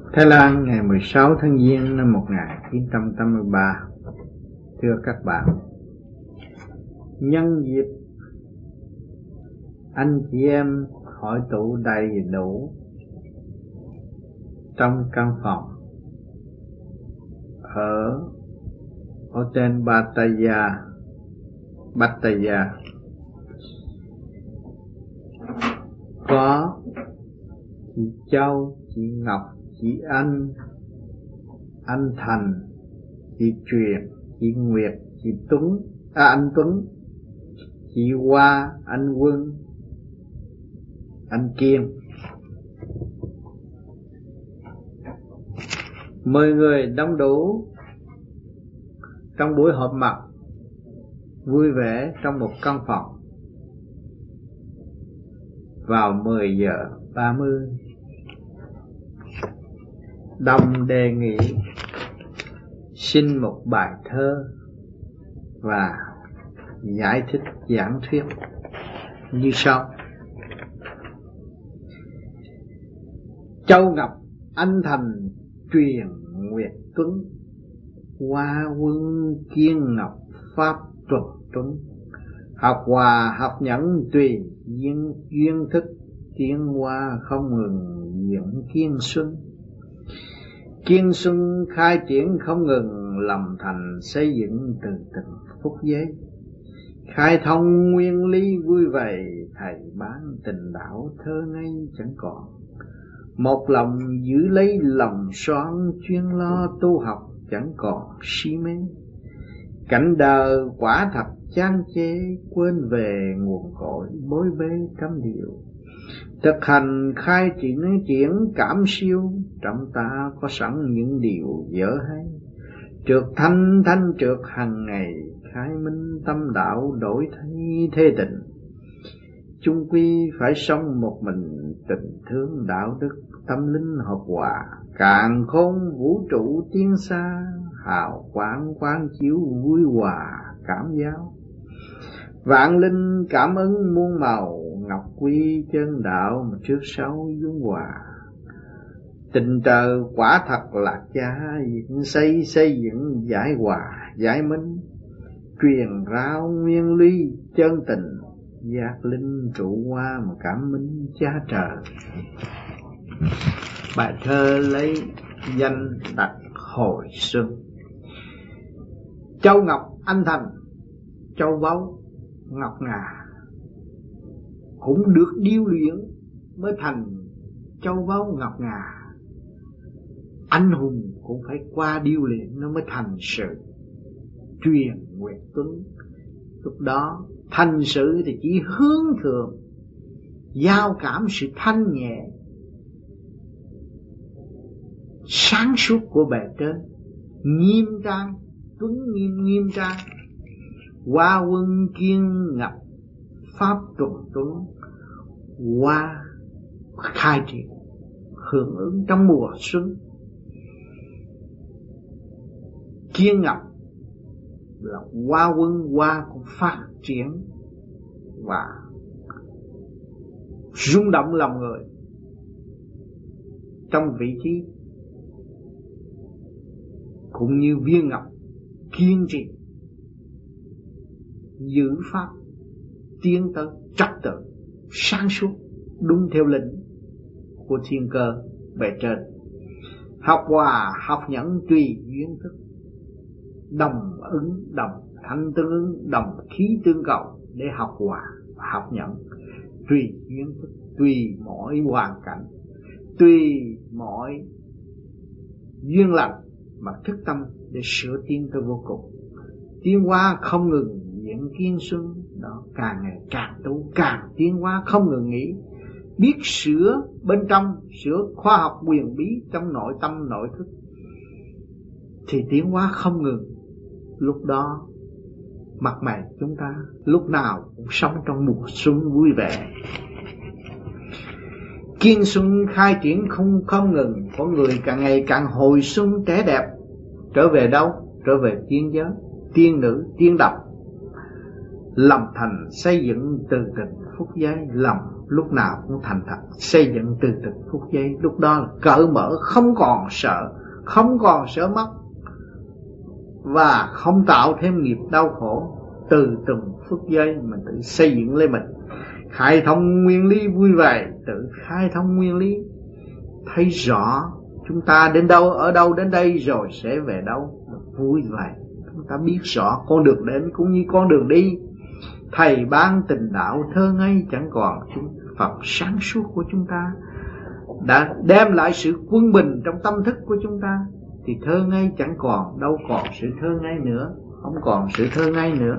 Thái Lan ngày 16 tháng Giêng năm 1983. Thưa các bạn, nhân dịp anh chị em hội tụ đầy đủ trong căn phòng ở Hotel Pattaya, có chị Châu, chị Ngọc, chị anh Thành, chị Truyền, chị Nguyệt, chị anh Tuấn, chị Hoa, anh Quân, anh Kiên. 10 người đông đủ trong buổi họp mặt vui vẻ trong một căn phòng vào 10 giờ 30. Đồng đề nghị xin một bài thơ và giải thích giảng thuyết như sau: Châu Ngọc, anh Thành, Truyền, Nguyệt, Tuấn, Hoa, Quân, Kiên, Ngọc, Pháp, Tuấn, học hòa học nhẫn tùy duyên thức, tiến hoa không ngừng diễn kiên xuân. Kiên xuân khai triển không ngừng, lòng thành xây dựng từ từng phút giây. Khai thông nguyên lý vui vầy, thầy bán tình đạo thơ ngây chẳng còn. Một lòng giữ lấy lòng xoan, chuyên lo tu học chẳng còn si mê. Cảnh đời quả thật chán chê, quên về nguồn cội bối bế cấm điều. Thực hành khai triển cảm siêu, trong ta có sẵn những điều dở hay. Trượt thanh trượt hàng ngày, khai minh tâm đạo đổi thay thế tình. Chung quy phải sống một mình, tình thương đạo đức tâm linh hợp hòa. Càn khôn vũ trụ tiến xa, hào quang quang chiếu vui hòa cảm giáo. Vạn linh cảm ứng muôn màu, ngọc quy chân đạo mà trước sau dung hòa. Tình trời quả thật là cha, xây dựng giải hòa giải minh. Truyền rao nguyên lý chân tình, giác linh trụ hoa mà cảm minh cha trời. Bài thơ lấy danh đặt hồi xuân. Châu Ngọc, anh Thành, châu báu ngọc ngà cũng được điêu luyện mới thành châu báu ngọc ngà. Anh hùng cũng phải qua điêu luyện nó mới thành sự. Truyền, Nguyệt, Tuấn, lúc đó thành sự thì chỉ hướng thượng, giao cảm sự thanh nhẹ sáng suốt của bề trên, nghiêm trang, Tuấn nghiêm trang. Hoa, Quân, Kiên, Ngọc, Pháp, Tuấn, Hoa khai triển hưởng ứng trong mùa xuân. Kiên, Ngọc là Hoa Quân, Hoa cũng phát triển và rung động lòng người trong vị trí, cũng như viên ngọc kiên trì giữ pháp, tiến tới trật tự sáng suốt đúng theo lệnh của thiên cơ bề trên. Học hòa học nhẫn tùy duyên thức, đồng ứng đồng thanh tương ứng, đồng khí tương cầu để học hòa học nhẫn tùy duyên thức, tùy mọi hoàn cảnh, tùy mọi duyên lành mà thức tâm để sửa tiến tới vô cùng. Tiến hóa không ngừng diễn kiên xuân, đó càng ngày càng tu, càng tiến hóa không ngừng nghỉ. Biết sửa bên trong, sửa khoa học quyền bí trong nội tâm nội thức thì tiến hóa không ngừng. Lúc đó mặt mày chúng ta lúc nào cũng sống trong mùa xuân vui vẻ. Kiên xuân khai triển không ngừng, có người càng ngày càng hồi xuân trẻ đẹp. Trở về đâu? Trở về tiên giới, tiên nữ, tiên độc. Lòng thành xây dựng từ từng phút giây, lòng lúc nào cũng thành thật, xây dựng từ từng phút giây. Lúc đó là cởi mở, không còn sợ, không còn sợ mất, và không tạo thêm nghiệp đau khổ. Từ từng phút giây mình tự xây dựng lấy mình, khai thông nguyên lý vui vẻ, tự khai thông nguyên lý, thấy rõ chúng ta đến đâu, ở đâu đến đây rồi sẽ về đâu, vui vẻ. Chúng ta biết rõ con đường đến cũng như con đường đi. Thầy ban tình đạo thơ ngây chẳng còn, chúng Phật sáng suốt của chúng ta đã đem lại sự quân bình trong tâm thức của chúng ta, thì thơ ngây chẳng còn, đâu còn sự thơ ngây nữa, không còn sự thơ ngây nữa.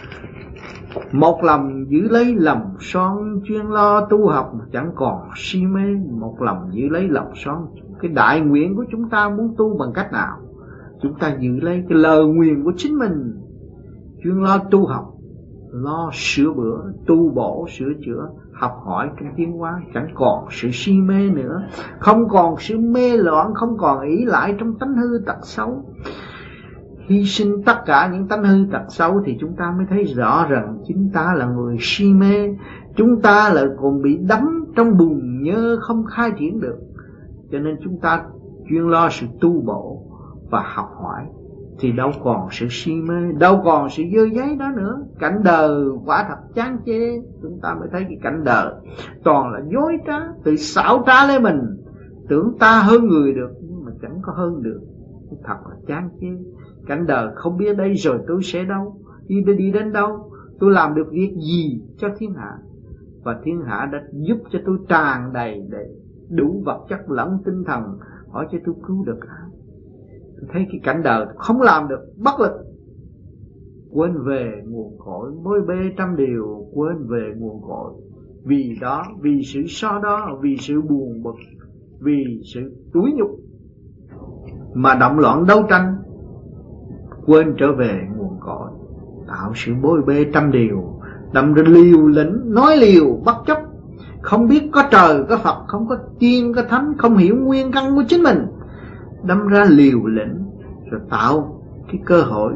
Một lòng giữ lấy lòng son, chuyên lo tu học chẳng còn si mê. Một lòng giữ lấy lòng son, cái đại nguyện của chúng ta muốn tu bằng cách nào? Chúng ta giữ lấy cái lời nguyện của chính mình, chuyên lo tu học, lo sửa bữa, tu bổ, sửa chữa, học hỏi trong tiến hóa, chẳng còn sự si mê nữa, không còn sự mê loạn, không còn ỷ lại trong tánh hư tật xấu. Hy sinh tất cả những tánh hư tật xấu thì chúng ta mới thấy rõ rằng chúng ta là người si mê, chúng ta là còn bị đắm trong bùn nhơ không khai triển được. Cho nên chúng ta chuyên lo sự tu bổ và học hỏi, thì đâu còn sự si mê, đâu còn sự dơ giấy đó nữa. Cảnh đời quả thật chán chê. Chúng ta mới thấy cái cảnh đời toàn là dối trá, tự xảo trá lấy mình, tưởng ta hơn người được nhưng mà chẳng có hơn được. Thật là chán chê. Cảnh đời không biết đây rồi tôi sẽ đâu, đi đến đâu, tôi làm được việc gì cho thiên hạ, và thiên hạ đã giúp cho tôi tràn đầy để đủ vật chất lẫn tinh thần. Hỏi cho tôi cứu được ai? Tôi thấy cái cảnh đời không làm được, bất lực. Quên về nguồn cội, bối bê trăm điều, quên về nguồn cội. Vì đó, vì sự so đo, vì sự buồn bực, vì sự tủi nhục mà động loạn đấu tranh, quên trở về nguồn cội, tạo sự bối bê trăm điều, đâm ra liều lĩnh, nói liều bất chấp, không biết có trời có Phật, không có tiên có thánh, không hiểu nguyên căn của chính mình, đâm ra liều lĩnh rồi tạo cái cơ hội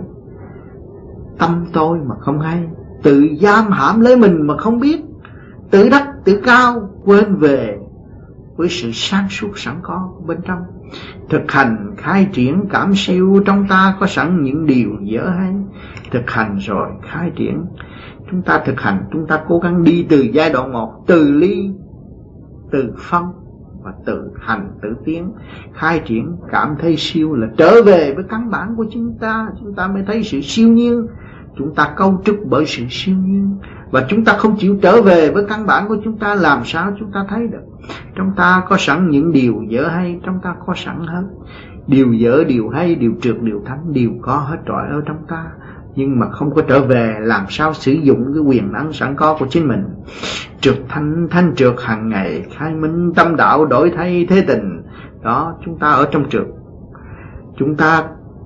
tâm tôi mà không hay, tự giam hãm lấy mình mà không biết, tự đắc tự cao, quên về với sự sáng suốt sẵn có bên trong. Thực hành khai triển cảm siêu trong ta có sẵn những điều dở hay. Thực hành rồi khai triển. Chúng ta thực hành, chúng ta cố gắng đi từ giai đoạn 1, từ ly, từ phân và tự hành tự tiến. Khai triển cảm thấy siêu là trở về với căn bản của chúng ta mới thấy sự siêu nhiên. Chúng ta cấu trúc bởi sự siêu nhiên, và chúng ta không chịu trở về với căn bản của chúng ta, làm sao chúng ta thấy được? Trong ta có sẵn những điều dở hay, trong ta có sẵn hết. Điều dở, điều hay, điều trượt, điều thánh đều có hết trọi ở trong ta. Nhưng mà không có trở về, làm sao sử dụng cái quyền năng sẵn có của chính mình? Trượt thanh, thanh trượt hàng ngày, khai minh tâm đạo đổi thay thế tình. Đó, chúng ta ở trong trượt, chúng ta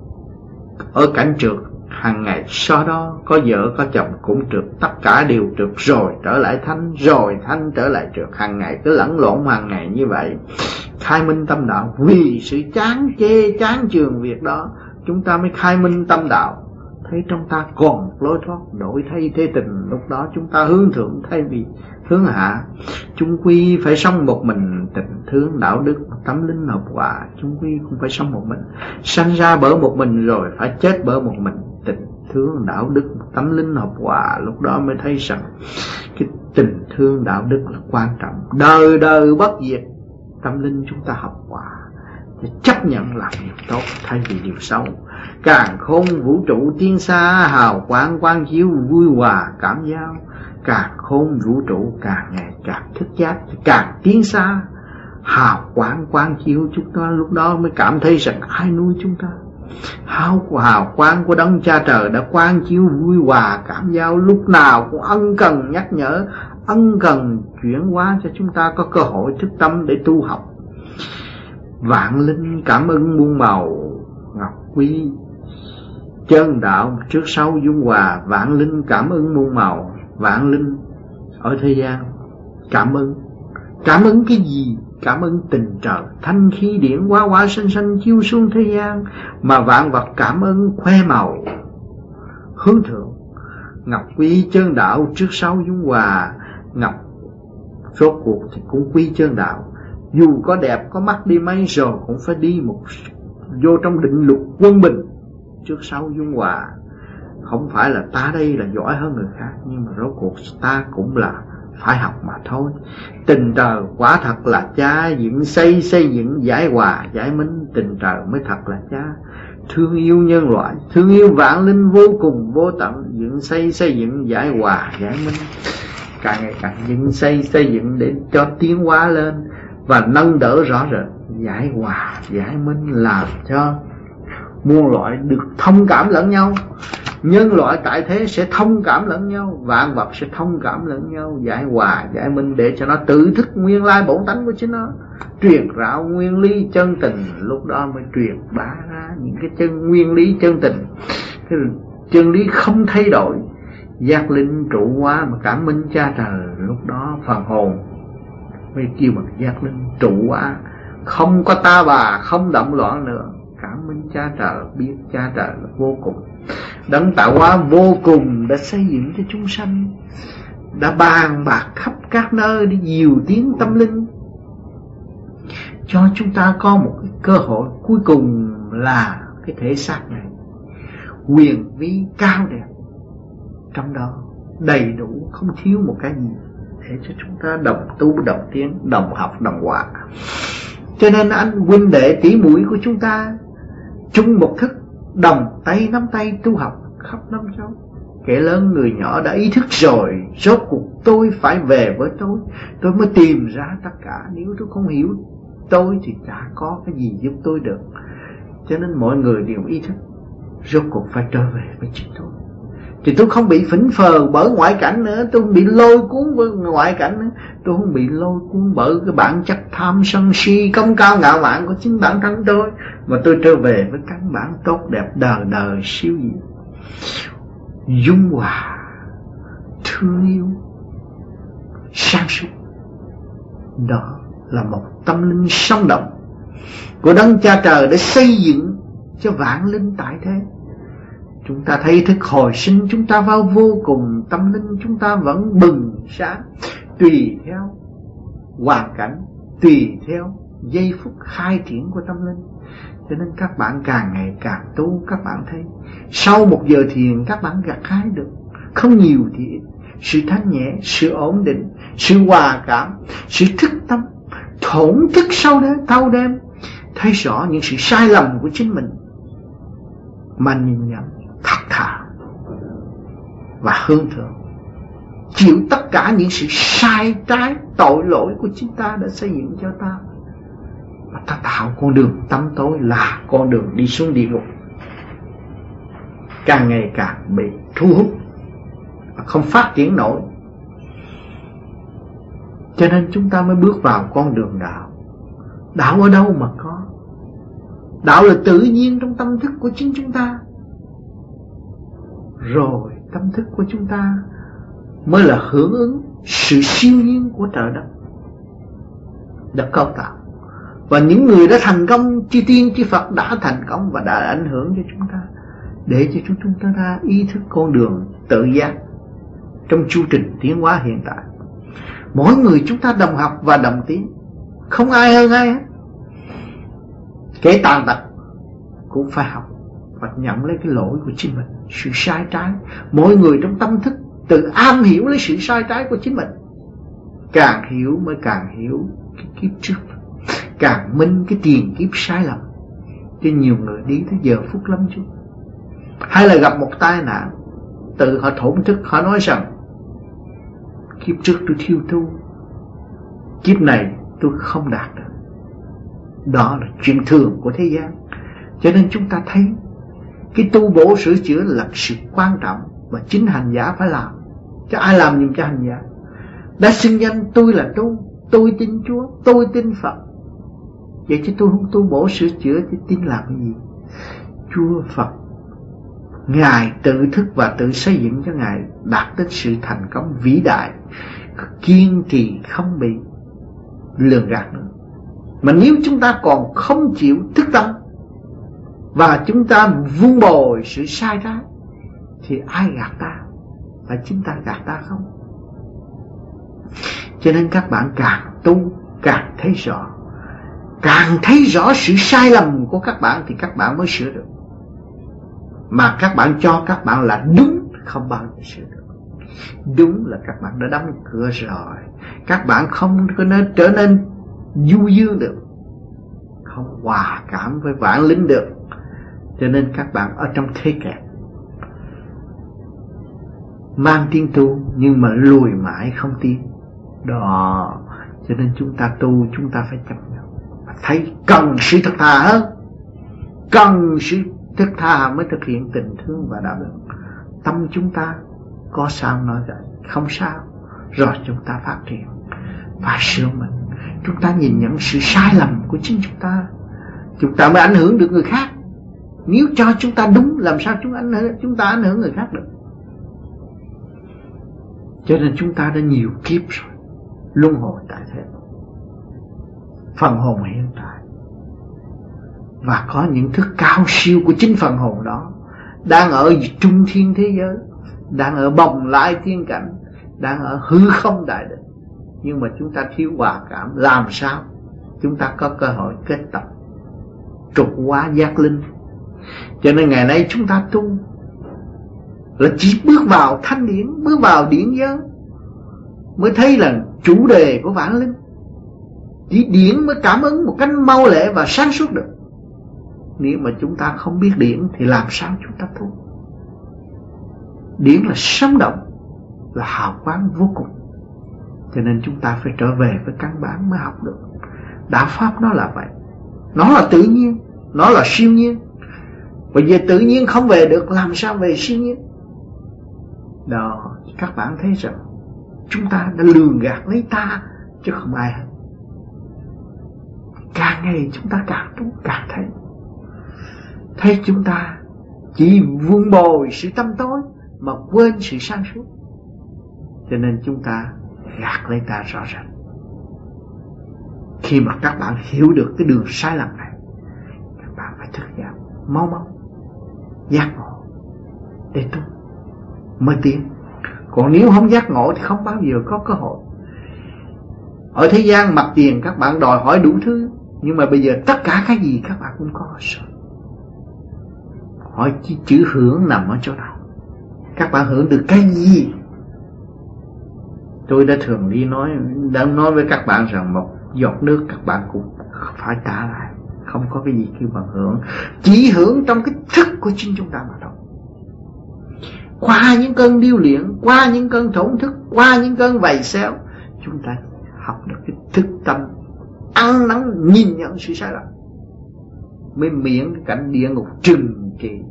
ở cảnh trượt hàng ngày, sau đó có vợ có chồng cũng trượt, tất cả đều trượt rồi trở lại thanh, rồi thanh trở lại trượt, hàng ngày cứ lẫn lộn hàng ngày như vậy. Khai minh tâm đạo, vì sự chán chê chán chường việc đó, chúng ta mới khai minh tâm đạo, thấy trong ta còn một lối thoát đổi thay thế tình. Lúc đó chúng ta hướng thượng thay vì hướng hạ. Chung quy phải sống một mình, tình thương đạo đức tâm linh hợp hòa. Chung quy không phải sống một mình, sanh ra bởi một mình rồi phải chết bởi một mình. Tình thương đạo đức tâm linh hợp hòa, lúc đó mới thấy rằng cái tình thương đạo đức là quan trọng. Đời đời bất diệt, tâm linh chúng ta hợp hòa, chấp nhận làm điều tốt thay vì điều xấu. Càng khôn vũ trụ tiên xa, hào quang quang chiếu vui hòa cảm giao. Càng khôn vũ trụ càng ngày càng thức giác, càng tiến xa, hào quang quang chiếu. Chúng ta lúc đó mới cảm thấy rằng ai nuôi chúng ta. Hào quang của đấng cha trời đã quang chiếu vui hòa cảm giao, lúc nào cũng ân cần nhắc nhở, ân cần chuyển hóa cho chúng ta có cơ hội thức tâm để tu học. Vạn linh cảm ơn muôn màu, ngọc quý chân đạo trước sau dung hòa. Vạn linh cảm ơn muôn màu, vạn linh ở thế gian cảm ơn cái gì? Cảm ơn tình trời thanh khí điển hóa hóa sinh sinh chiếu xuống thế gian, mà vạn vật cảm ơn khoe màu hướng thượng. Ngọc quý chân đạo trước sau dung hòa, ngọc rốt cuộc thì cũng quy chân đạo. Dù có đẹp có mắt đi mấy rồi cũng phải đi vô trong định luật quân bình, trước sau dung hòa. Không phải là ta đây là giỏi hơn người khác, nhưng mà rốt cuộc ta cũng là phải học mà thôi. Tình trời quả thật là cha, dựng xây dựng giải hòa giải minh. Tình trời mới thật là cha, thương yêu nhân loại, thương yêu vạn linh vô cùng vô tận. Dựng xây dựng giải hòa giải minh, càng ngày càng dựng xây dựng để cho tiến hóa lên và nâng đỡ rõ rệt. Giải hòa giải minh làm cho muôn loại được thông cảm lẫn nhau, nhân loại tại thế sẽ thông cảm lẫn nhau, vạn vật sẽ thông cảm lẫn nhau. Giải hòa giải minh để cho nó tự thức nguyên lai bổn tánh của chính nó, truyền rao nguyên lý chân tình. Lúc đó mới truyền bá ra những cái nguyên lý chân tình, cái chân lý không thay đổi, giác linh trụ hóa mà cảm minh cha trời. Lúc đó phần hồn mới kêu bằng giác linh trụ hóa, không có ta bà, không động loạn nữa. Cảm minh cha trời, biết cha trời là vô cùng, đấng tạo hóa vô cùng đã xây dựng cho chúng sanh, đã bàn bạc khắp các nơi để dìu tiến tâm linh, cho chúng ta có một cái cơ hội cuối cùng là cái thể xác này huyền vi cao đẹp, trong đó đầy đủ không thiếu một cái gì, để cho chúng ta đồng tu đồng tiến, đồng học đồng hòa. Cho nên anh huynh đệ tỷ muội của chúng ta chung một thức, đồng tay nắm tay tu học khắp năm châu. Kẻ lớn người nhỏ đã ý thức rồi, rốt cuộc tôi phải về với tôi mới tìm ra tất cả. Nếu tôi không hiểu tôi thì chả có cái gì giúp tôi được. Cho nên mọi người đều ý thức, rốt cuộc phải trở về với chính tôi. Thì tôi không bị phỉnh phờ bởi ngoại cảnh nữa, tôi không bị lôi cuốn bởi ngoại cảnh nữa, tôi không bị lôi cuốn bởi cái bản chất tham sân si công cao ngạo mạn của chính bản thân tôi, mà tôi trở về với căn bản tốt đẹp đời đời siêu diệu, dung hòa, thương yêu, sáng suốt. Đó là một tâm linh sống động của đấng cha trời để xây dựng cho vạn linh tại thế. Chúng ta thấy thức hồi sinh chúng ta vào vô cùng, tâm linh chúng ta vẫn bừng sáng, tùy theo hoàn cảnh, tùy theo giây phút khai triển của tâm linh. Cho nên các bạn càng ngày càng tu, các bạn thấy sau 1 giờ thiền các bạn gặt hái được không nhiều thì ít, sự thanh nhẹ, sự ổn định, sự hòa cảm, sự thức tâm, thổn thức sau đêm, thâu đêm, thấy rõ những sự sai lầm của chính mình mà nhìn nhận thật thà và hướng thượng, chịu tất cả những sự sai trái tội lỗi của chúng ta đã xây dựng cho ta, mà ta tạo con đường tăm tối là con đường đi xuống địa ngục, càng ngày càng bị thu hút và không phát triển nổi. Cho nên chúng ta mới bước vào con đường đạo. Đạo ở đâu mà có? Đạo là tự nhiên trong tâm thức của chính chúng ta. Rồi tâm thức của chúng ta mới là hưởng ứng sự siêu nhiên của trời đất đã cấu tạo. Và những người đã thành công, chư tiên chư Phật đã thành công và đã ảnh hưởng cho chúng ta, để cho chúng ta ra ý thức con đường tự giác trong chu trình tiến hóa hiện tại. Mỗi người chúng ta đồng học và đồng tiến, không ai hơn ai hết. Kẻ tàn tật cũng phải học và nhận lấy cái lỗi của chính mình, sự sai trái. Mỗi người trong tâm thức tự am hiểu lấy sự sai trái của chính mình. Càng hiểu mới càng hiểu cái kiếp trước, càng minh cái tiền kiếp sai lầm. Cho nhiều người đi tới giờ phút lâm chung, hay là gặp một tai nạn, tự họ thổn thức, họ nói rằng kiếp trước tôi thiêu tu, kiếp này tôi không đạt được. Đó là chuyện thường của thế gian. Cho nên chúng ta thấy cái tu bổ sửa chữa là sự quan trọng và chính hành giả phải làm. Chứ ai làm giùm cho hành giả? Đã xưng danh tôi là tôi tin Chúa, tôi tin Phật. Vậy chứ tôi không tu bổ sửa chữa thì tin làm cái gì? Chúa Phật Ngài tự thức và tự xây dựng cho Ngài đạt đến sự thành công vĩ đại, kiên trì không bị lường gạt nữa. Mà nếu chúng ta còn không chịu thức tâm và chúng ta vun bồi sự sai trái thì ai gạt ta? Phải chính ta gạt ta không? Cho nên các bạn càng tu càng thấy rõ. Càng thấy rõ sự sai lầm của các bạn thì các bạn mới sửa được. Mà các bạn cho các bạn là đúng, không bao giờ sửa được. Đúng là các bạn đã đóng cửa rồi. Các bạn không có nên trở nên du dương được, không hòa cảm với vạn linh được. Cho nên các bạn ở trong thế kẹt, mang tiếng tu nhưng mà lùi mãi không tiến. Đó, cho nên chúng ta tu, chúng ta phải chấp nhận, thấy cần sự thật thà hơn, cần sự thật thà mới thực hiện tình thương và đạo đức. Tâm chúng ta có sao nói vậy, không sao, rồi chúng ta phát triển và sửa mình. Chúng ta nhìn nhận sự sai lầm của chính chúng ta mới ảnh hưởng được người khác. Nếu cho chúng ta đúng, làm sao chúng ta ảnh hưởng người khác được? Cho nên chúng ta đã nhiều kiếp rồi, luân hồi tại thế, phần hồn hiện tại, và có những thức cao siêu của chính phần hồn đó đang ở trung thiên thế giới, đang ở bồng lai thiên cảnh, đang ở hư không đại định. Nhưng mà chúng ta thiếu hòa cảm, làm sao chúng ta có cơ hội kết tập trục hóa giác linh? Cho nên ngày nay chúng ta tu là chỉ bước vào thanh điển, bước vào điển giới mới thấy là chủ đề của vạn linh. Chỉ điển mới cảm ứng một cách mau lẹ và sáng suốt được. Nếu mà chúng ta không biết điển thì làm sao chúng ta tu? Điển là sống động, là hào quang vô cùng. Cho nên chúng ta phải trở về với căn bản mới học được. Đạo Pháp nó là vậy, nó là tự nhiên, nó là siêu nhiên. Bây giờ tự nhiên không về được, làm sao về siêu nhiên? Đó, các bạn thấy rằng chúng ta đã lường gạt lấy ta chứ không ai hết. Càng ngày chúng ta càng tu càng thấy chúng ta chỉ vun bồi sự tâm tối mà quên sự sáng suốt. Cho nên chúng ta gạt lấy ta rõ ràng. Khi mà các bạn hiểu được cái đường sai lầm này, các bạn phải thức dậy mau giác ngộ để tu mới tiến. Còn nếu không giác ngộ thì không bao giờ có cơ hội. Ở thế gian mặt tiền các bạn đòi hỏi đủ thứ, nhưng mà bây giờ tất cả cái gì các bạn cũng có rồi. Hỏi chữ hưởng nằm ở chỗ nào? Các bạn hưởng được cái gì? Tôi đã thường đã nói với các bạn rằng một giọt nước các bạn cũng phải trả lại. Không có cái gì kêu bằng hưởng, chỉ hưởng trong cái thức của chính chúng ta mà thôi. Qua những cơn điêu luyện, qua những cơn thổn thức, qua những cơn vầy xéo, chúng ta học được cái thức tâm ăn năn nhìn nhận sự sai lầm, mới miễn cái cảnh địa ngục trừng trị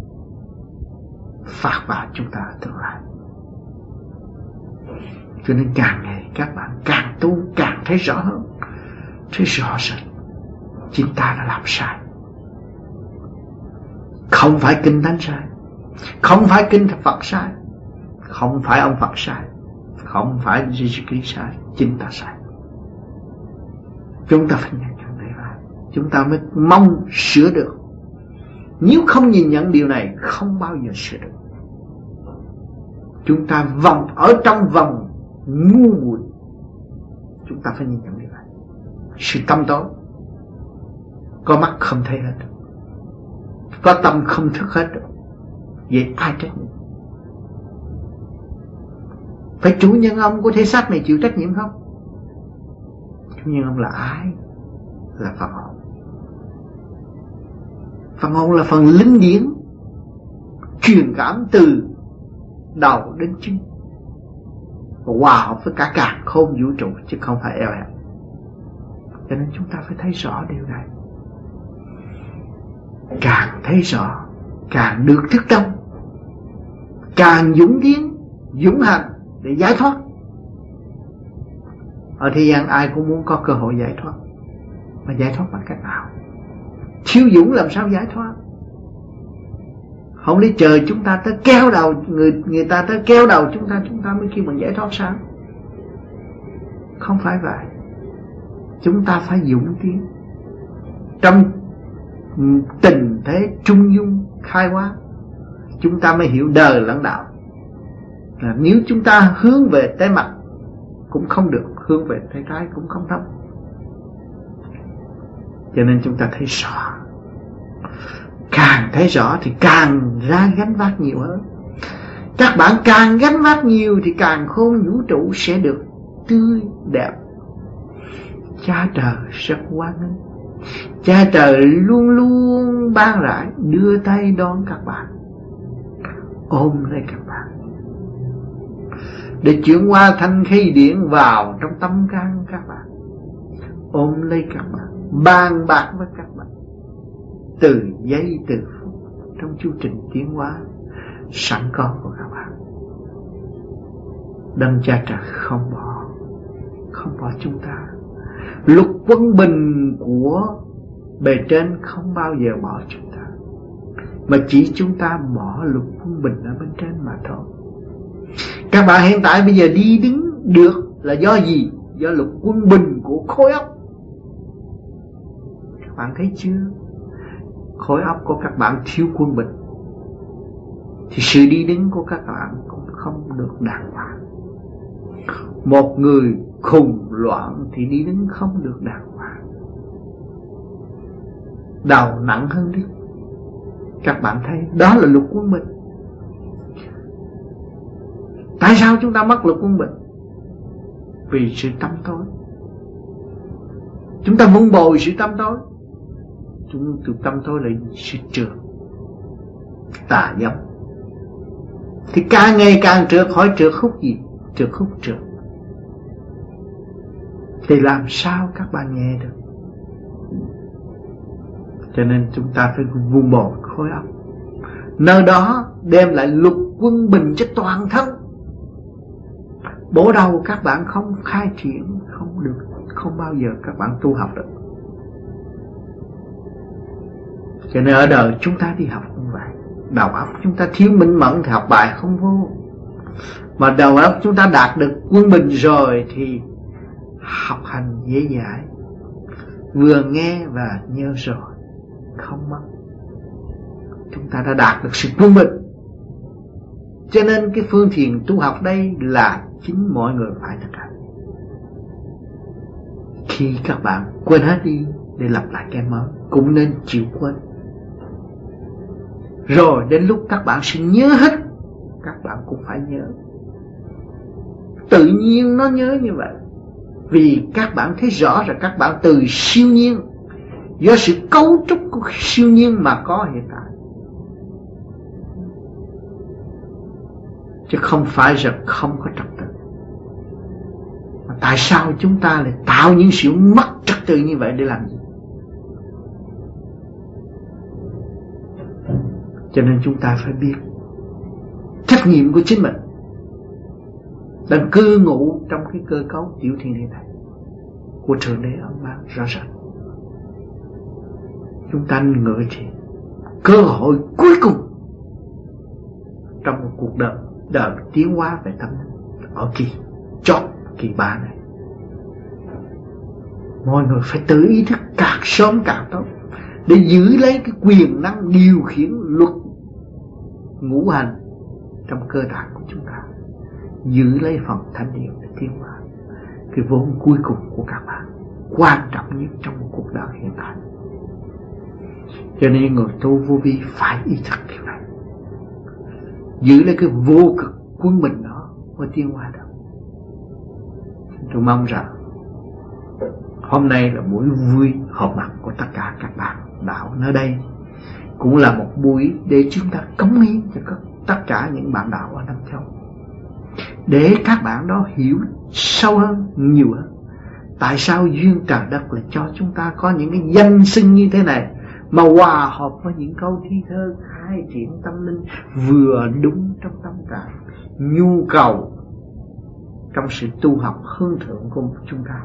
phạt vào chúng ta tương lai. Cho nên càng ngày các bạn càng tu càng thấy rõ hơn, thấy rõ ràng chính ta đã làm sai. Không phải kinh Thánh sai, không phải kinh Phật sai, không phải ông Phật sai, không phải Jesus Christ sai, chính ta sai. Chúng ta phải nhận nhận điều này, chúng ta mới mong sửa được. Nếu không nhìn nhận điều này, không bao giờ sửa được. Chúng ta ở trong vòng ngu muội. Chúng ta phải nhìn nhận điều này. Sự tâm tối, có mắt không thấy hết được, có tâm không thức hết được. Vậy ai trách nhiệm? Phải chủ nhân ông của thể xác này chịu trách nhiệm không? Chủ nhân ông là ai? Là phần hồn. Phần hồn là phần linh điển, truyền cảm từ đầu đến chân, hòa hợp với cả càn khôn vũ trụ, chứ không phải eo hẹp. Cho nên chúng ta phải thấy rõ điều này. Càng thấy rõ, càng được thức tâm, càng dũng tiến, dũng hành để giải thoát. Ở thế gian ai cũng muốn có cơ hội giải thoát, mà giải thoát bằng cách nào? Thiếu dũng làm sao giải thoát? Không lý trời chúng ta tới kéo đầu, người ta tới kéo đầu chúng ta mới kêu bằng giải thoát sao? Không phải vậy. Chúng ta phải dũng tiến trong tình thế trung dung khai hóa, chúng ta mới hiểu đời lẫn đạo. Nếu chúng ta hướng về té mặt cũng không được, hướng về tay trái cũng không thông. Cho nên chúng ta thấy rõ, càng thấy rõ thì càng ra gánh vác nhiều hơn. Các bạn càng gánh vác nhiều thì càng khôn vũ trụ sẽ được tươi đẹp. Cha trời rất hoan nghênh, cha trời luôn luôn ban rãi, đưa tay đón các bạn, ôm lấy các bạn để chuyển qua thanh khí điển vào trong tâm can các bạn, ôm lấy các bạn, bàn bạc với các bạn từ giây từ phút trong chu trình tiến hóa sẵn có của các bạn. Đấng cha trời không bỏ chúng ta. Luật quân bình của bề trên không bao giờ bỏ chúng ta, mà chỉ chúng ta bỏ luật quân bình ở bên trên mà thôi. Các bạn hiện tại bây giờ đi đứng được là do gì? Do luật quân bình của khối óc. Các bạn thấy chưa? Khối óc của các bạn thiếu quân bình thì sự đi đứng của các bạn cũng không được đàng hoàng. Một người khùng loạn thì đi đứng không được đàng hoàng, đầu nặng hơn đi. Các bạn thấy đó là luật quân bình. Tại sao chúng ta mất luật quân bình? Vì sự tâm tối. Chúng ta vun bồi sự tâm tối. Từ tâm tối là sự trượt, tà dâm. Thì càng ngày càng trượt. Hỏi trượt khúc gì? Trượt khúc trượt. Thì làm sao các bạn nghe được? Cho nên chúng ta phải vun bồi khối óc, nơi đó đem lại luật quân bình cho toàn thân. Bổ đầu các bạn không khai triển không được, không bao giờ các bạn tu học được. Cho nên ở đời chúng ta đi học cũng vậy. Đầu óc chúng ta thiếu minh mẫn thì học bài không vô. Mà đầu óc chúng ta đạt được quân bình rồi thì học hành dễ dãi, vừa nghe và nhớ rồi, không mất. Chúng ta đã đạt được sự quân bình. Cho nên cái phương thiền tu học đây là chính mọi người phải thực hành. Khi các bạn quên hết đi để lập lại cái mới, cũng nên chịu quên. Rồi đến lúc các bạn sẽ nhớ hết, các bạn cũng phải nhớ. Tự nhiên nó nhớ như vậy. Vì các bạn thấy rõ là các bạn từ siêu nhiên, do sự cấu trúc của siêu nhiên mà có hiện tại, chứ không phải rằng không có trật tự. Mà tại sao chúng ta lại tạo những sự mất trật tự như vậy để làm gì? Cho nên chúng ta phải biết trách nhiệm của chính mình đang cư ngụ trong cái cơ cấu tiểu thiên địa này của Thượng Đế ân ban rõ ràng. Chúng ta ngợi thì cơ hội cuối cùng trong một cuộc đời tiến hóa về tâm linh ở kỳ chót kỳ 3 này. Mọi người phải tự ý thức càng sớm càng tốt để giữ lấy cái quyền năng điều khiển luật ngũ hành trong cơ thể của chúng ta, giữ lấy phần thanh điển để tiến hóa, cái vốn cuối cùng của các bạn, quan trọng nhất trong một cuộc đời hiện tại. Cho nên người tu vô vi phải ý thức như vậy, giữ lấy cái vô cực quân bình đó mới tiến hóa được. Tôi mong rằng hôm nay là buổi vui họp mặt của tất cả các bạn đạo nơi đây, cũng là một buổi để chúng ta cống hiến cho tất cả những bạn đạo ở Nam Châu, để các bạn đó hiểu sâu hơn, nhiều hơn. Tại sao duyên trời đất lại cho chúng ta có những cái danh xưng như thế này, mà hòa hợp với những câu thi thơ khai triển tâm linh vừa đúng trong tâm trạng nhu cầu trong sự tu học hướng thượng của chúng ta.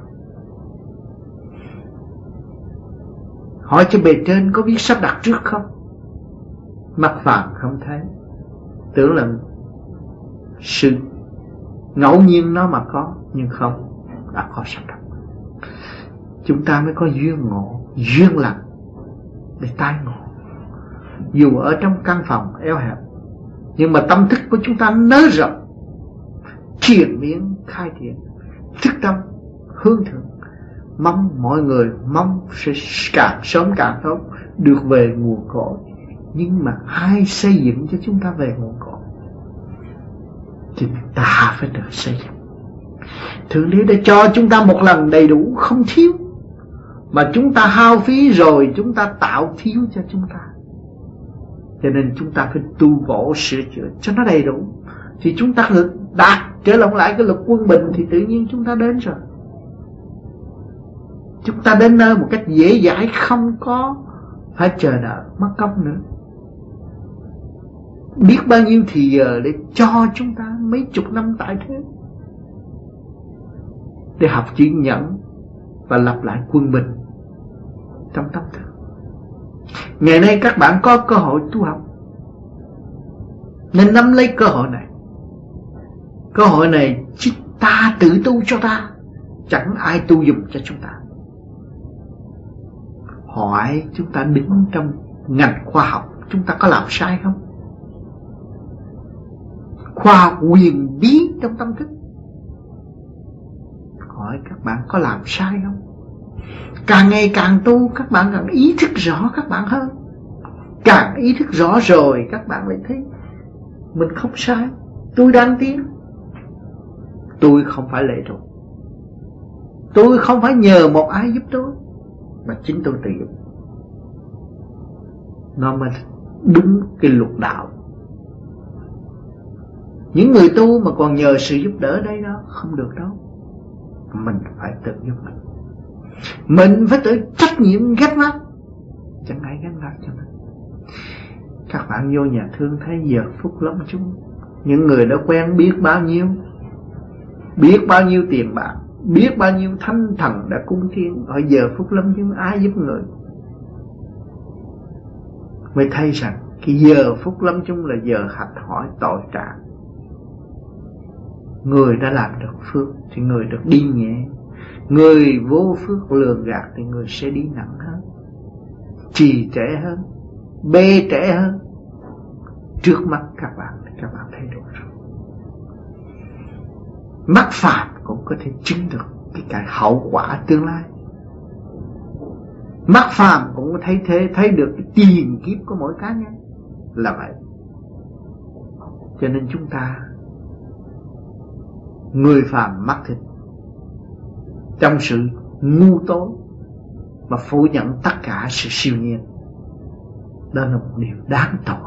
Hỏi cho bề trên có biết sắp đặt trước không? Mắt phàm không thấy, tưởng là sự ngẫu nhiên nó mà có, nhưng không, đã có sắp đặt. Chúng ta mới có duyên ngộ, duyên lành để tai ngộ. Dù ở trong căn phòng eo hẹp, nhưng mà tâm thức của chúng ta nới rộng, triền miên khai triển, thức tâm hướng thượng. Mong mọi người mong sẽ càng sớm càng tốt được về nguồn cội. Nhưng mà ai xây dựng cho chúng ta về nguồn cội? Thì ta phải được xây dựng. Thượng Đế đã cho chúng ta một lần đầy đủ, không thiếu. Mà chúng ta hao phí rồi chúng ta tạo thiếu cho chúng ta. Cho nên chúng ta phải tu bổ sửa chữa cho nó đầy đủ. Thì chúng ta đạt trở lại cái luật quân bình thì tự nhiên chúng ta đến rồi. Chúng ta đến nơi một cách dễ dãi, không có phải chờ đợi mất công nữa. Biết bao nhiêu thì giờ để cho chúng ta mấy chục năm tại thế để học chữ nhẫn và lập lại quân bình trong tâm thức. Ngày nay các bạn có cơ hội tu học nên nắm lấy cơ hội này. Cơ hội này chính ta tự tu cho ta, chẳng ai tu dùng cho chúng ta. Hỏi chúng ta đứng trong ngành khoa học, chúng ta có làm sai không? Khoa học quyền bí trong tâm thức. Hỏi các bạn có làm sai không? Càng ngày càng tu, các bạn càng ý thức rõ các bạn hơn. Càng ý thức rõ rồi, các bạn lại thấy mình không sai, tôi đang tiến. Tôi không phải lệ thuộc, tôi không phải nhờ một ai giúp tôi, mà chính tôi tự giúp. Nó mới đúng cái luật đạo. Những người tu mà còn nhờ sự giúp đỡ đây đó, không được đâu. Mình phải tự giúp mình. Mình phải tự trách nhiệm gánh vác, chẳng ai gánh vác cho mình. Các bạn vô nhà thương thấy giờ phút lâm chung, những người đã quen biết bao nhiêu tiền bạc, biết bao nhiêu thánh thần đã cung thiên, ở giờ phút lâm chung ai giúp người? Mới thấy rằng cái giờ phút lâm chung là giờ hạch hỏi tội trạng. Người đã làm được phước thì người được đi nhẹ, người vô phước lường gạt thì người sẽ đi nặng hơn, trì trệ hơn, bê trễ hơn. Trước mắt các bạn thì các bạn thấy được rồi. Mắt phàm cũng có thể chứng được cái hậu quả tương lai. Mắt phàm cũng có thấy được cái tiền kiếp của mỗi cá nhân là vậy. Cho nên chúng ta người phàm mắc thịt trong sự ngu tối mà phủ nhận tất cả sự siêu nhiên, đó là một điều đáng tội.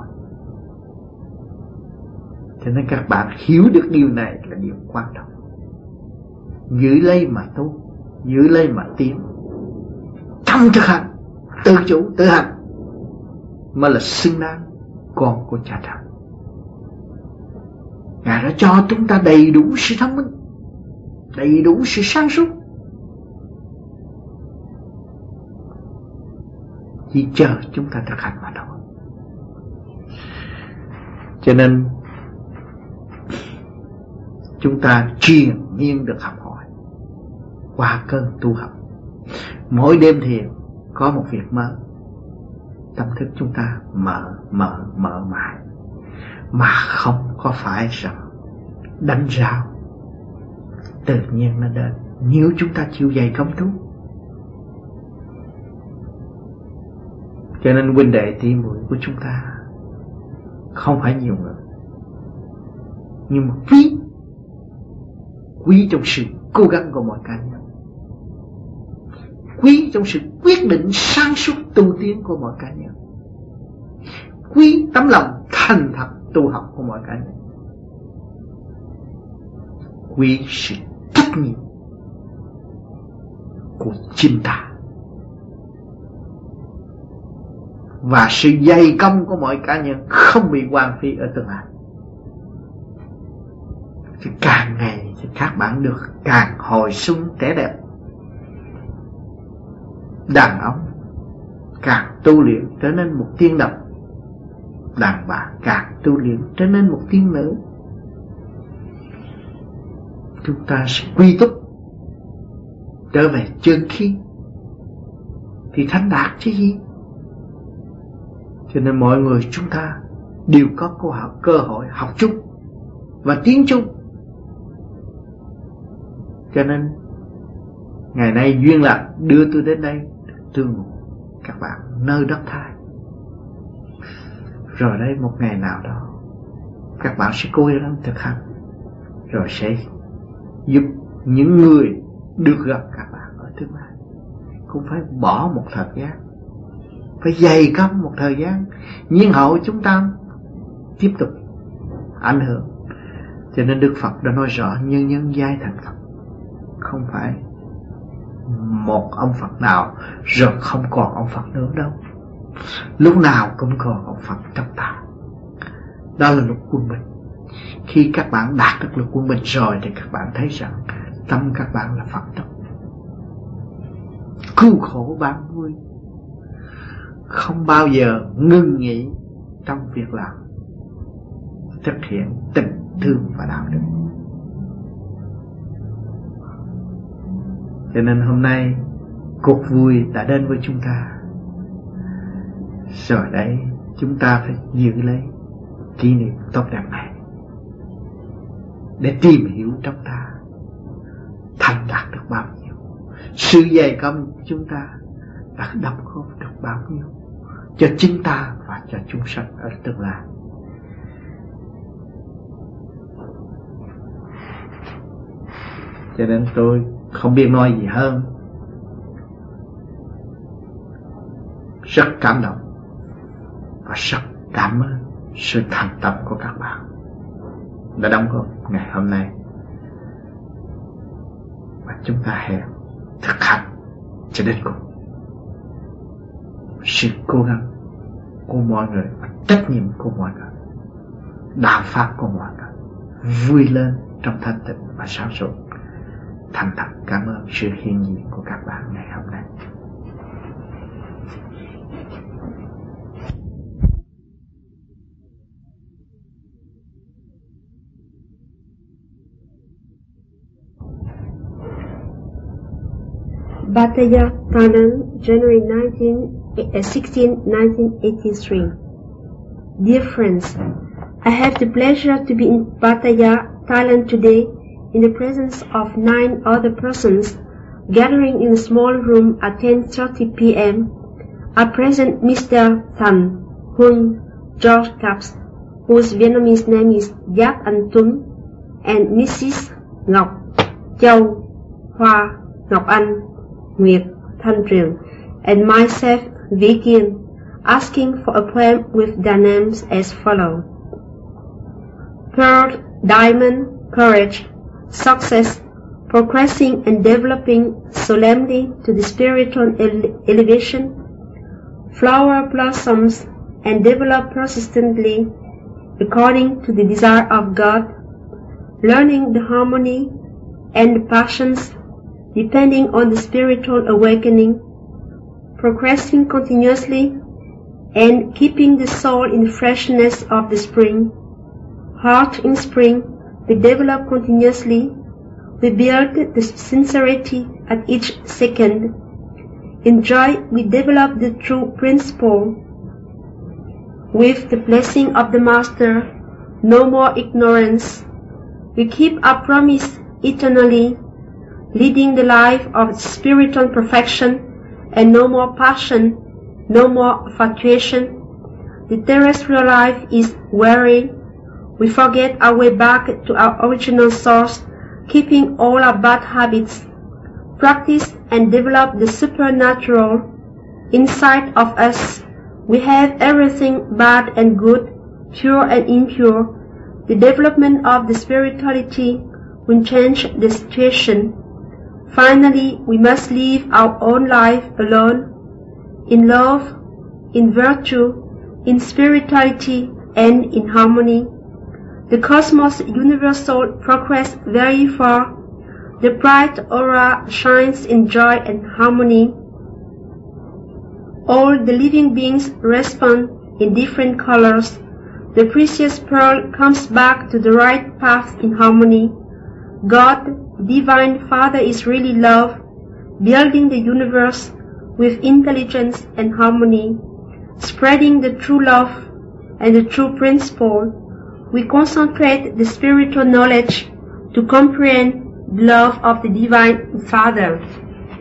Cho nên các bạn hiểu được điều này là điều quan trọng. Giữ lấy mà tu, giữ lấy mà tiến. Trong thực hành, tự chủ, tự hành mới là xứng đáng con của Cha Trời. Ngài đã cho chúng ta đầy đủ sự thông minh, đầy đủ sự sáng suốt, chỉ chờ chúng ta thực hành mà thôi. Cho nên chúng ta triền miên được học hỏi qua cơn tu học. Mỗi đêm thiền có một việc mới, tâm thức chúng ta mở mãi, mà không có phải rằng đánh rào, tự nhiên nó đến nếu chúng ta chịu dày công tu. Cho nên huynh đệ tỷ muội của chúng ta không phải nhiều người, nhưng mà quý trong sự cố gắng của mọi cá nhân, quý trong sự quyết định sáng suốt tu tiến của mọi cá nhân, quý tấm lòng thành thật tu học của mọi cá nhân, quý sự trách nhiệm của chính ta, và sự dày công của mọi cá nhân không bị hoang phí ở tương lai. Thì càng ngày thì các bạn được càng hồi xuân trẻ đẹp. Đàn ông càng tu luyện trở nên một tiên đồng, đàn bà càng tu luyện trở nên một tiên nữ. Chúng ta sẽ quy túc trở về chân khí thì thành đạt chứ gì. Cho nên mọi người chúng ta đều có cơ hội học chung và tiến chung. Cho nên Ngày nay duyên lạc đưa tôi đến đây tương các bạn nơi đất Thái. Rồi đây một ngày nào đó các bạn sẽ cố gắng thực hành, rồi sẽ giúp những người được gặp các bạn ở tương lai. Cũng phải bỏ một thời gian, phải dày công một thời gian, nhiên hậu chúng ta tiếp tục ảnh hưởng. Cho nên Đức Phật đã nói rõ nhân nhân giai thành Phật. Không phải một ông Phật nào rồi không còn ông Phật nữa đâu. Lúc nào cũng còn ông Phật trong ta. Đó là luật quân bình. Khi các bạn đạt được luật quân bình rồi thì các bạn thấy rằng tâm các bạn là Phật trong, cứu khổ bán vui, không bao giờ ngưng nghỉ trong việc làm, thực hiện tình thương và đạo đức. Cho nên hôm nay cuộc vui đã đến với chúng ta. Rồi đây chúng ta phải giữ lấy kỷ niệm tốt đẹp này để tìm hiểu trong ta thành đạt được bao nhiêu, sự dày công chúng ta đã đóng góp được bao nhiêu cho chính ta và cho chúng sanh ở tương lai. Cho nên tôi không biết nói gì hơn. Rất cảm động và rất cảm ơn sự thành tâm của các bạn đã đóng góp ngày hôm nay. Và chúng ta hẹn thực hành cho đến cùng. Sự cố gắng của mọi người và trách nhiệm của mọi người, đạo pháp của mọi người vui lên trong thanh tịnh và sáng suốt. Thành thật cảm ơn sự hiện diện của các bạn ngày hôm nay. Pattaya, Thailand, January 16, 1983. Dear friends, I have the pleasure to be in Pattaya, Thailand today in the presence of 9 other persons gathering in a small room at 10:30 p.m. are present Mr. Than Huong George Caps, whose Vietnamese name is Giáp Anh Tuấn, and Mrs. Ngọc Châu Hoa Ngọc Anh Nguyệt Thanh Triều, and myself Vy Kiên, asking for a poem with their names as follows: Pearl, Diamond, Courage, Success, Progressing and Developing Solemnly to the Spiritual Elevation, Flower blossoms and develop persistently according to the desire of God, learning the harmony and the passions depending on the spiritual awakening, progressing continuously and keeping the soul in the freshness of the spring. Heart in spring, we develop continuously, we build the sincerity at each second. In joy, we develop the true principle. With the blessing of the Master, no more ignorance. We keep our promise eternally, leading the life of spiritual perfection, and no more passion, no more fluctuation. The terrestrial life is weary. We forget our way back to our original source, keeping all our bad habits. Practice and develop the supernatural. Inside of us, we have everything bad and good, pure and impure. The development of the spirituality will change the situation. Finally, we must live our own life alone, in love, in virtue, in spirituality, and in harmony. The cosmos universal progress very far. The bright aura shines in joy and harmony. All the living beings respond in different colors. The precious pearl comes back to the right path in harmony. God, Divine Father, is really love, building the universe with intelligence and harmony, spreading the true love and the true principle. We concentrate the spiritual knowledge to comprehend the love of the Divine Father.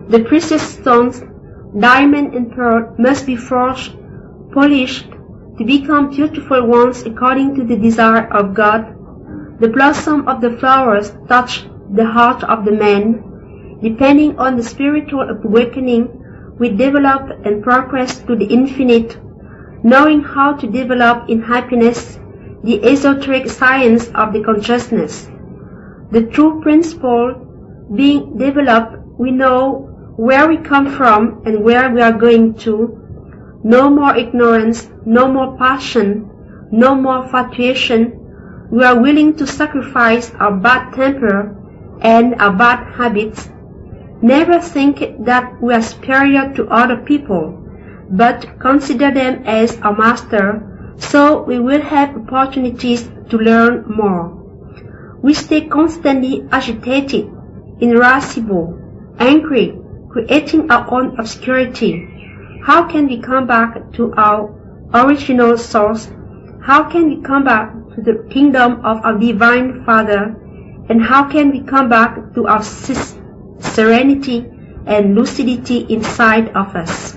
The precious stones, diamond and pearl, must be forged, polished, to become beautiful ones according to the desire of God. The blossom of the flowers touch the heart of the man. Depending on the spiritual awakening, we develop and progress to the infinite, knowing how to develop in happiness the esoteric science of the consciousness. The true principle being developed, we know where we come from and where we are going to. No more ignorance, no more passion, no more fatuation. We are willing to sacrifice our bad temper and our bad habits. Never think that we are superior to other people, but consider them as our master, so we will have opportunities to learn more. We stay constantly agitated, irascible, angry, creating our own obscurity. How can we come back to our original source? How can we come back to the kingdom of our Divine Father? And how can we come back to our serenity and lucidity inside of us?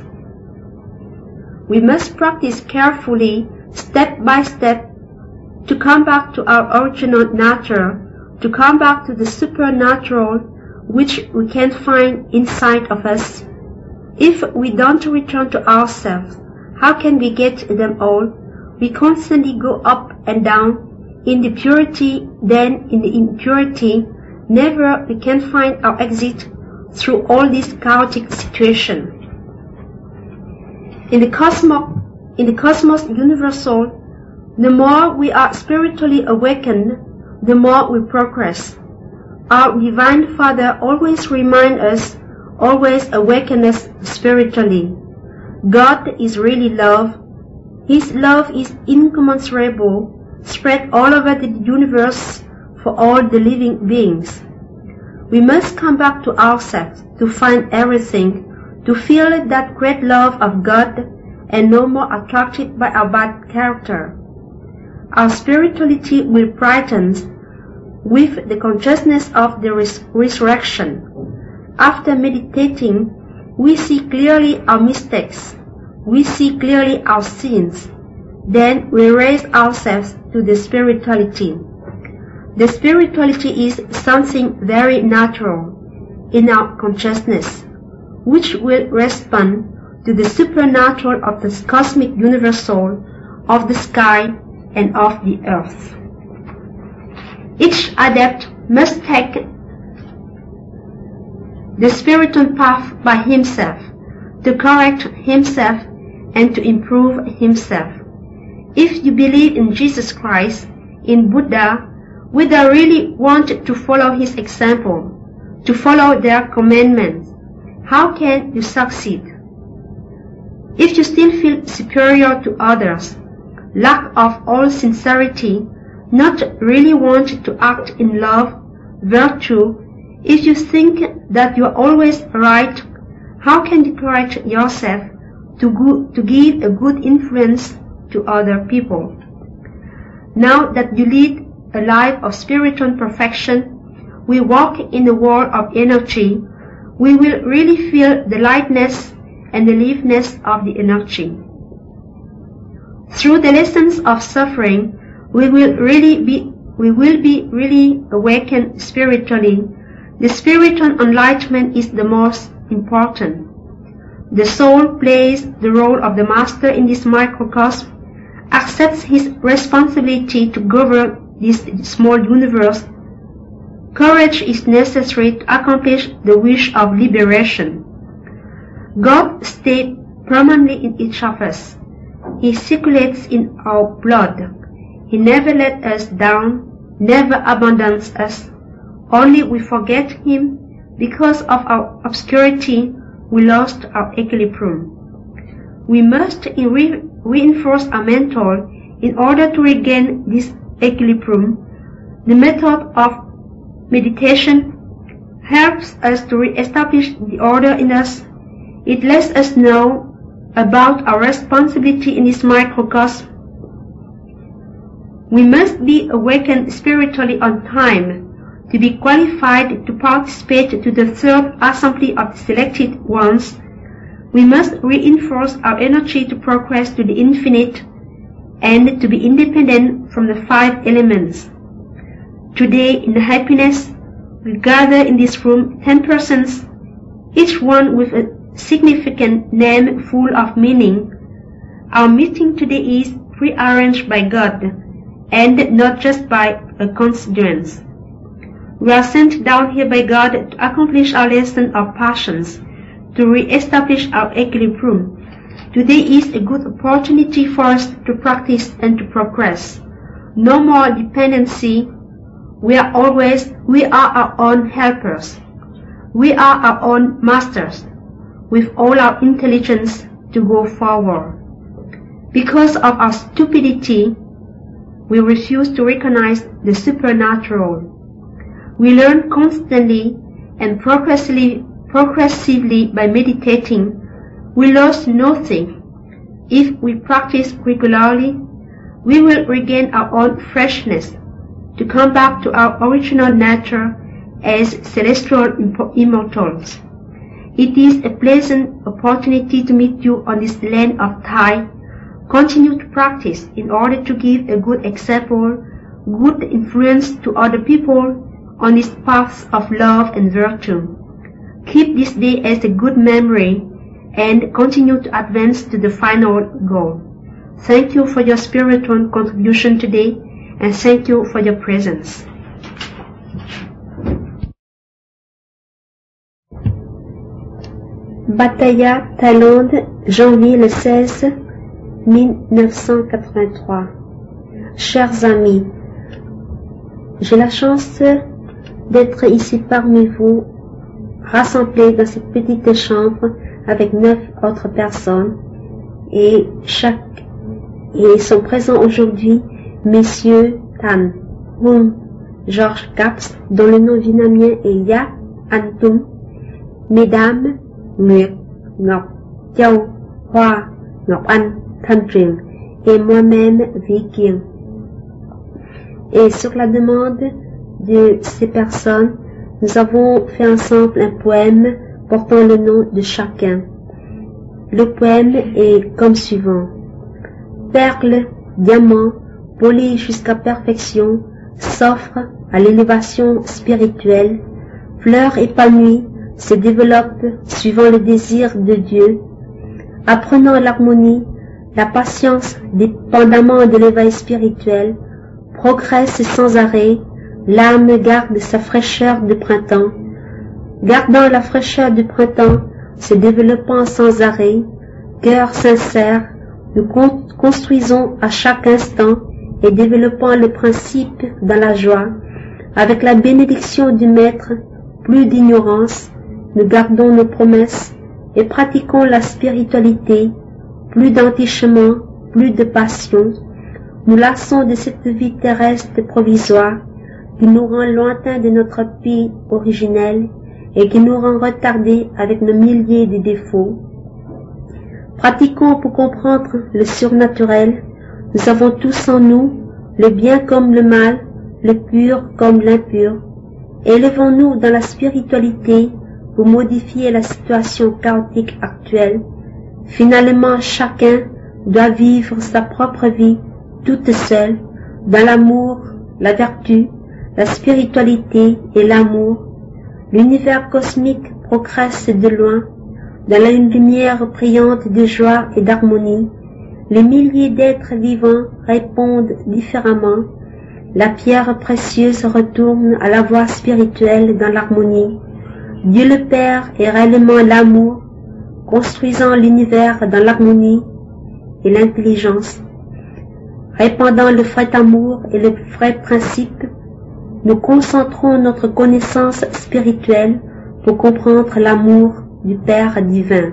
We must practice carefully, step by step, to come back to our original nature, to come back to the supernatural which we can find inside of us. If we don't return to ourselves, how can we get them all? We constantly go up and down, in the purity, then in the impurity. Never we can find our exit through all this chaotic situation. In the cosmos universal, the more we are spiritually awakened, the more we progress. Our Divine Father always reminds us, always awakens us spiritually. God is really love. His love is incommensurable, spread all over the universe for all the living beings. We must come back to ourselves to find everything, to feel that great love of God and no more attracted by our bad character. Our spirituality will brighten with the consciousness of the resurrection. After meditating, we see clearly our mistakes. We see clearly our sins. Then we raise ourselves to the spirituality. The spirituality is something very natural in our consciousness, which will respond to the supernatural of the cosmic universal, of the sky and of the earth. Each adept must take the spiritual path by himself, to correct himself and to improve himself. If you believe in Jesus Christ, in Buddha, whether really want to follow his example, to follow their commandments, how can you succeed? If you still feel superior to others, lack of all sincerity, not really want to act in love, virtue, if you think that you are always right, how can you correct yourself to give a good influence to other people? Now that you lead a life of spiritual perfection, we walk in the world of energy, we will really feel the lightness and the aliveness of the energy. Through the lessons of suffering, we will be really awakened spiritually. The spiritual enlightenment is the most important. The soul plays the role of the master in this microcosm, accepts his responsibility to govern this small universe. Courage is necessary to accomplish the wish of liberation. God stays permanently in each of us. He circulates in our blood. He never lets us down, never abandons us. Only we forget him. Because of our obscurity, we lost our equilibrium. We must reinforce our mental in order to regain this equilibrium. The method of meditation helps us to re-establish the order in us. It lets us know about our responsibility in this microcosm. We must be awakened spiritually on time. to be qualified to participate to the third assembly of the selected ones, we must reinforce our energy to progress to the infinite and to be independent from the 5 elements. Today, in the happiness, we gather in this room 10 persons, each one with a significant name full of meaning. Our meeting today is prearranged by God, and not just by a coincidence. We are sent down here by God to accomplish our lesson of passions, to re-establish our equilibrium. Today is a good opportunity for us to practice and to progress. No more dependency. We are our own helpers. We are our own masters, with all our intelligence to go forward. Because of our stupidity, we refuse to recognize the supernatural. We learn constantly and progressively by meditating. We lose nothing. If we practice regularly, we will regain our own freshness, to come back to our original nature as celestial immortals. It is a pleasant opportunity to meet you on this land of Thai. Continue to practice in order to give a good example, good influence to other people on this path of love and virtue. Keep this day as a good memory and continue to advance to the final goal. Thank you for your spiritual contribution today, and thank you for your presence. Pattaya, Thaïlande, janvier le 16, 1983. Chers amis, j'ai la chance d'être ici parmi vous, rassemblés dans cette petite chambre avec 9 autres personnes, et sont présents aujourd'hui messieurs Tan, Hung, George Caps, dont le nom vietnamien est Ya Antum, mesdames Nguyệt, Ngọc, Châu, Hoa, Ngọc Anh, Thanh Truyền, et moi-même Vi Kiên. Et sur la demande de ces personnes, nous avons fait ensemble un poème portant le nom de chacun. Le poème est comme suivant. Perles, diamants, polis jusqu'à perfection, s'offrent à l'élévation spirituelle. Fleurs épanouies se développent suivant le désir de Dieu. Apprenant l'harmonie, la patience, dépendamment de l'éveil spirituel, progresse sans arrêt. L'âme garde sa fraîcheur de printemps. Gardant la fraîcheur du printemps, se développant sans arrêt, cœur sincère, nous construisons à chaque instant et développant le principe dans la joie. Avec la bénédiction du Maître, plus d'ignorance, nous gardons nos promesses et pratiquons la spiritualité, plus d'entichement, plus de passion. Nous lassons de cette vie terrestre provisoire qui nous rend lointains de notre pays originel et qui nous rend retardés avec nos milliers de défauts. Pratiquons pour comprendre le surnaturel. Nous avons tous en nous le bien comme le mal, le pur comme l'impur. Élevons-nous dans la spiritualité pour modifier la situation chaotique actuelle. Finalement, chacun doit vivre sa propre vie toute seule, dans l'amour, la vertu, la spiritualité et l'amour. L'univers cosmique progresse de loin, dans la lumière brillante de joie et d'harmonie. Les milliers d'êtres vivants répondent différemment. La pierre précieuse retourne à la voie spirituelle dans l'harmonie. Dieu le Père est réellement l'amour, construisant l'univers dans l'harmonie et l'intelligence. Répandant le vrai amour et le vrai principe, nous concentrons notre connaissance spirituelle pour comprendre l'amour du Père divin.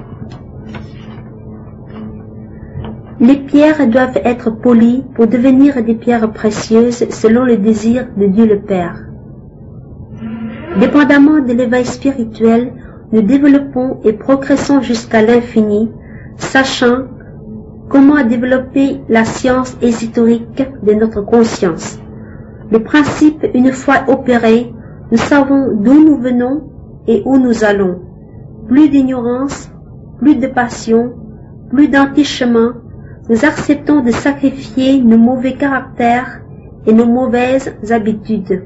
Les pierres doivent être polies pour devenir des pierres précieuses selon le désir de Dieu le Père. Dépendamment de l'éveil spirituel, nous développons et progressons jusqu'à l'infini, sachant comment développer la science ésotérique de notre conscience. Le principe, une fois opéré, nous savons d'où nous venons et où nous allons. Plus d'ignorance, plus de passion, plus d'entichement, nous acceptons de sacrifier nos mauvais caractères et nos mauvaises habitudes.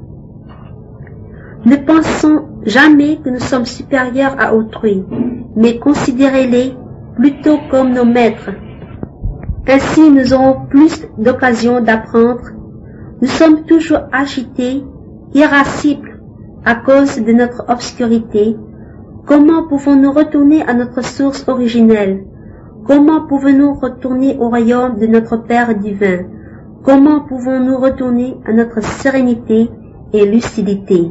Ne pensons jamais que nous sommes supérieurs à autrui, mais considérez-les plutôt comme nos maîtres. Ainsi, nous aurons plus d'occasions d'apprendre. Nous sommes toujours agités, irascibles à cause de notre obscurité. Comment pouvons-nous retourner à notre source originelle? Comment pouvons-nous retourner au royaume de notre Père divin? Comment pouvons-nous retourner à notre sérénité et lucidité?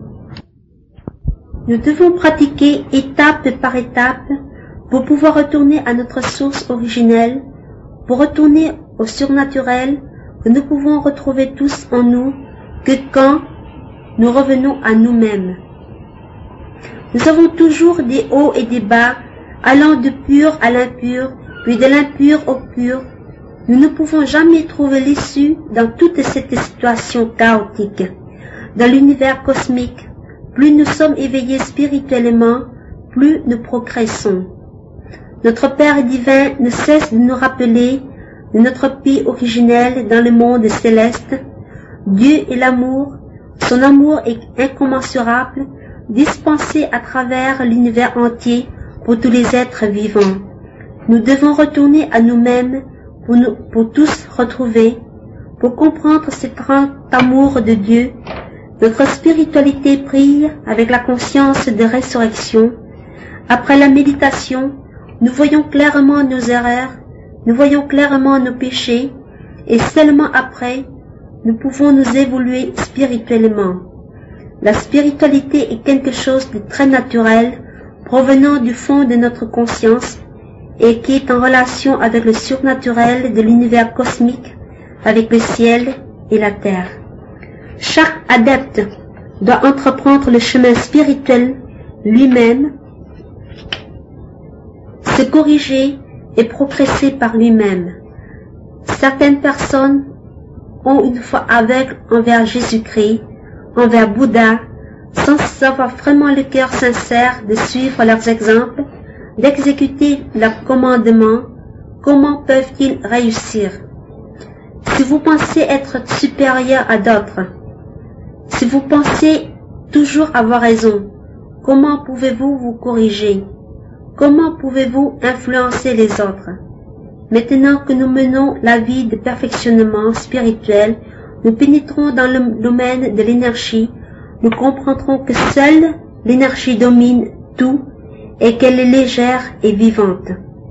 Nous devons pratiquer étape par étape pour pouvoir retourner à notre source originelle, pour retourner au surnaturel que nous pouvons retrouver tous en nous que quand nous revenons à nous-mêmes. Nous avons toujours des hauts et des bas, allant du pur à l'impur, puis de l'impur au pur. Nous ne pouvons jamais trouver l'issue dans toute cette situation chaotique. Dans l'univers cosmique, plus nous sommes éveillés spirituellement, plus nous progressons. Notre Père divin ne cesse de nous rappeler de notre pays originel dans le monde céleste. Dieu est l'amour, son amour est incommensurable, dispensé à travers l'univers entier pour tous les êtres vivants. Nous devons retourner à nous-mêmes pour tous retrouver, pour comprendre ce grand amour de Dieu. Notre spiritualité brille avec la conscience de résurrection. Après la méditation, nous voyons clairement nos erreurs, nous voyons clairement nos péchés, et seulement après, nous pouvons nous évoluer spirituellement. La spiritualité est quelque chose de très naturel, provenant du fond de notre conscience, et qui est en relation avec le surnaturel de l'univers cosmique, avec le ciel et la terre. Chaque adepte doit entreprendre le chemin spirituel lui-même, se corriger et progresser par lui-même. Certaines personnes ont une foi aveugle envers Jésus-Christ, envers Bouddha, sans avoir vraiment le cœur sincère de suivre leurs exemples, d'exécuter leurs commandements. Comment peuvent-ils réussir? Si vous pensez être supérieur à d'autres, si vous pensez toujours avoir raison, comment pouvez-vous vous corriger? Comment pouvez-vous influencer les autres? Maintenant que nous menons la vie de perfectionnement spirituel, nous pénétrons dans le domaine de l'énergie, nous comprendrons que seule l'énergie domine tout et qu'elle est légère et vivante.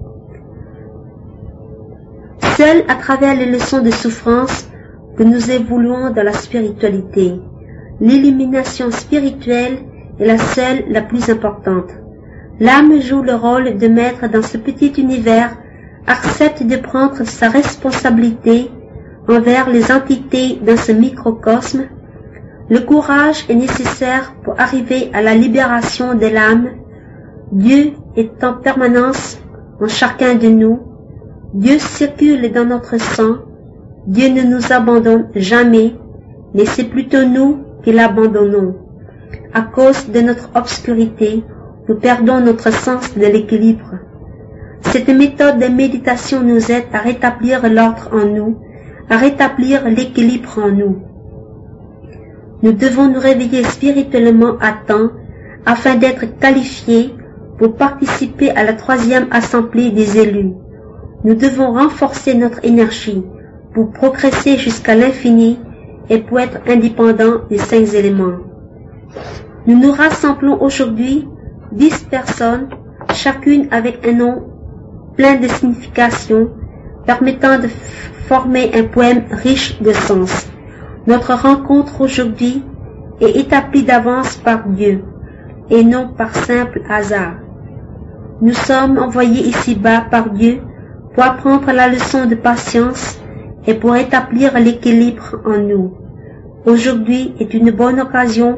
Seul à travers les leçons de souffrance que nous évoluons dans la spiritualité. L'illumination spirituelle est la seule, la plus importante. L'âme joue le rôle de maître dans ce petit univers, accepte de prendre sa responsabilité envers les entités dans ce microcosme. Le courage est nécessaire pour arriver à la libération de l'âme. Dieu est en permanence en chacun de nous. Dieu circule dans notre sang. Dieu ne nous abandonne jamais, mais c'est plutôt nous qui l'abandonnons. À cause de notre obscurité, nous perdons notre sens de l'équilibre. Cette méthode de méditation nous aide à rétablir l'ordre en nous, à rétablir l'équilibre en nous. Nous devons nous réveiller spirituellement à temps afin d'être qualifiés pour participer à la 3e assemblée des élus. Nous devons renforcer notre énergie pour progresser jusqu'à l'infini et pour être indépendants des 5 éléments. Nous nous rassemblons aujourd'hui 10 personnes, chacune avec un nom plein de signification, permettant de former un poème riche de sens. Notre rencontre aujourd'hui est établie d'avance par Dieu et non par simple hasard. Nous sommes envoyés ici-bas par Dieu pour apprendre la leçon de patience et pour établir l'équilibre en nous. Aujourd'hui est une bonne occasion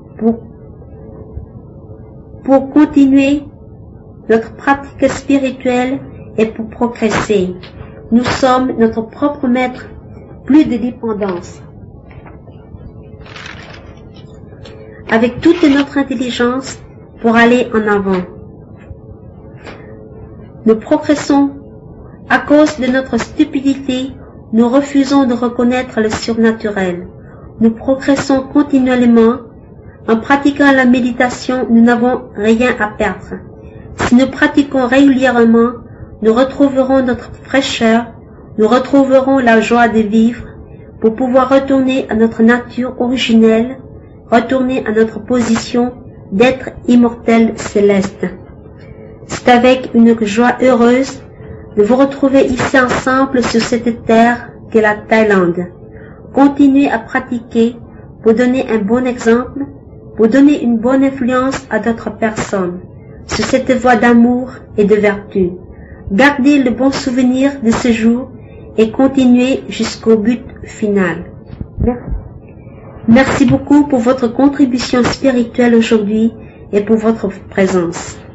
pour continuer notre pratique spirituelle et pour progresser. Nous sommes notre propre maître, plus de dépendance. avec toute notre intelligence pour aller en avant. Nous progressons à cause de notre stupidité. Nous refusons de reconnaître le surnaturel. Nous progressons continuellement. En pratiquant la méditation, nous n'avons rien à perdre. Si nous pratiquons régulièrement, nous retrouverons notre fraîcheur, nous retrouverons la joie de vivre pour pouvoir retourner à notre nature originelle, retourner à notre position d'être immortel céleste. C'est avec une joie heureuse de vous retrouver ici ensemble sur cette terre qu'est la Thaïlande. Continuez à pratiquer pour donner un bon exemple, pour donner une bonne influence à d'autres personnes sur cette voie d'amour et de vertu. Gardez le bon souvenir de ce jour et continuez jusqu'au but final. Merci beaucoup pour votre contribution spirituelle aujourd'hui et pour votre présence.